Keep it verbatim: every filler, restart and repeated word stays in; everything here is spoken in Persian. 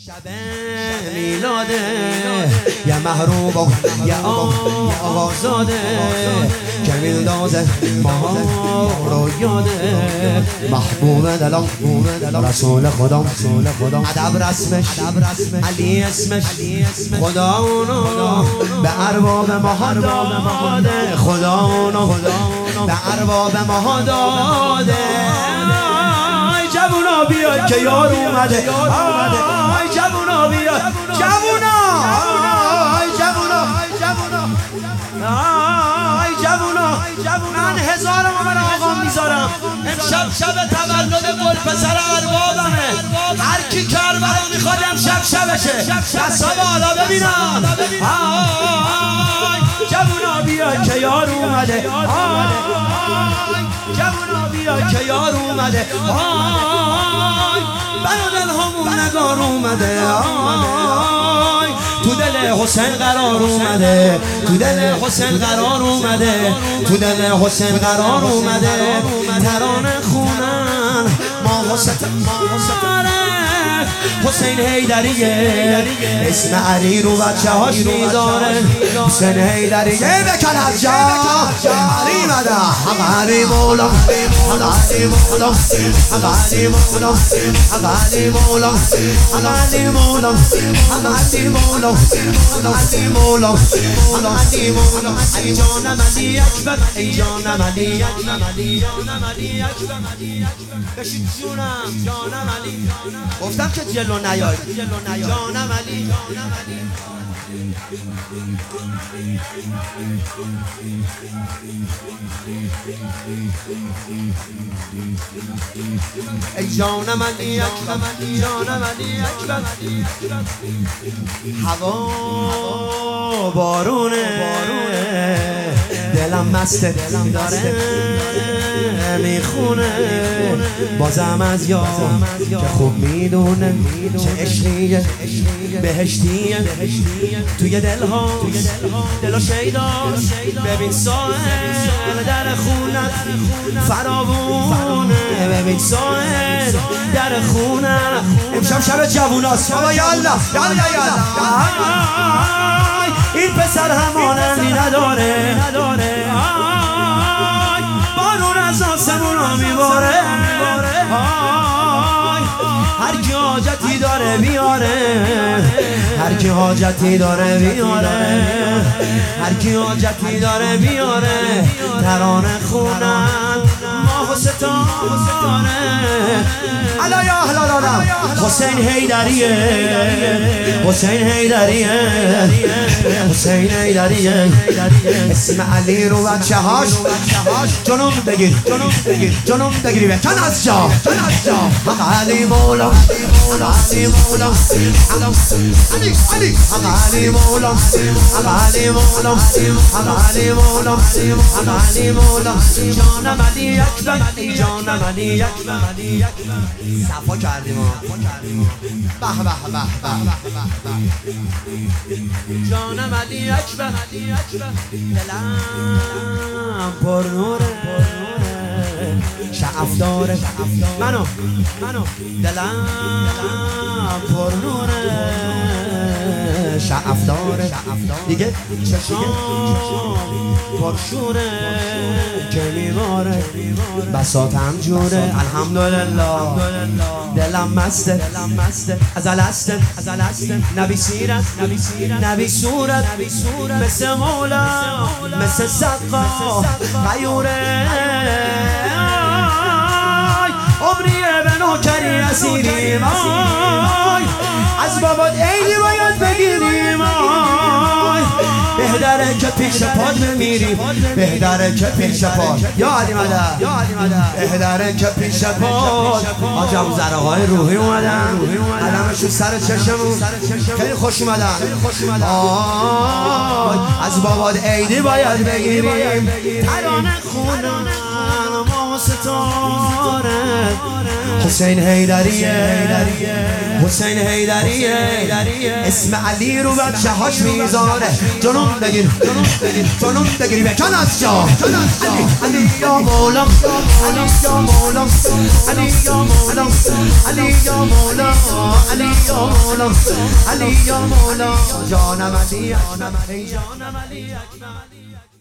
شب میلاده یه محروم و یه آقازاده که میلدازه ما رو یاده محبوب دلم رسول خدا ادب رسمش علی اسمش خدا اونو به ارباب ما داده خدا اونو به ارباب ما داده جوونا بیاد که یار اومده آی جوونا بیاد جوونا آی جوونا آی جوونا من هزارم من آقا میذارم امشب شب تولد گل پسر اربابمه هر کی کربلا میخواد امشب شبشه دستا بالا ببینم آی جوونا بیاد که یار اومده آی جوونا بیاد که یار اومده آی برادر همون نگار اومده آی تو دل حسین قرار اومده تو دل حسین قرار اومده تو دل حسین قرار اومده ترانه خونن ما حسین حسین حیدریه اسم علی رو بچه هاش میذاره حسین حیدریه بکن از جا علی مده علی مولا علی مولا علی مولا علی مولا علی مولا علی مولا علی مولا علی مولا ای جانم علی اکبر ای جانم علی اکبر جانم علی اکبر بشین جونم جانم علی گفتم که جلو نیای جانم علی ای جانم علی اکبر جانم علی اکبر هوا بارونه دلم مست داره میخونه بازم از یار که خوب میدونه چه عشقیه بهشتیه توی دلها دل و شیداست ببین ساحل در خونت فراوونه ببین ساحل در خونت امشب شب جووناست بابا یالله یالله یالله این پسر همانندی نداره بارون از آسمون ها میباره هر کی حاجتی داره بیاره هر کی حاجتی داره بیاره هر کی حاجتی داره بیاره ترانه خونن ماه و ستاره علا یا اهل العالم حسین حیدریه حسین حیدریه حسین حیدریه اسم علی رو بچه هاش جنون بگیر جنون بگیری بکن از جا علی مولا علی مولا علی علی علی مولا علی مولا علی مولا علی مولا جانم علی اکبر جانم علی اکبر صفا کردیم به به به به جانم علی اکبر دلم پر نوره شعف داره منو دلم پر نوره شعف داره دیگه چشم پرشوره که میباره بساطم جوره الحمدلله دلم مسته ازل استه نبی سیرت نبی صورت مثل مولا مثل سقا غیوره عمریه به نوکری اسیریم از بابات عیدی باید بگیریم بهتره که پیش پاد بمیریم بهتره که پیش پاد یا علی مدد بهتره که پیش پاد آجام زرقای روحی اومدن علمشون سر چشمون خیلی خوش اومدن از بابات عیدی باید بگیریم ترانه خونم ستاره حسین حیدریه حسین حیدریه اسم علی رو بچه هاش میذاره جنون بگیر جنون بگیر بکن از جا علی یا مولا علی یا مولا علی یا مولا علی یا مولا علی یا مولا علی یا مولا جانم علی جانم علی جانم علی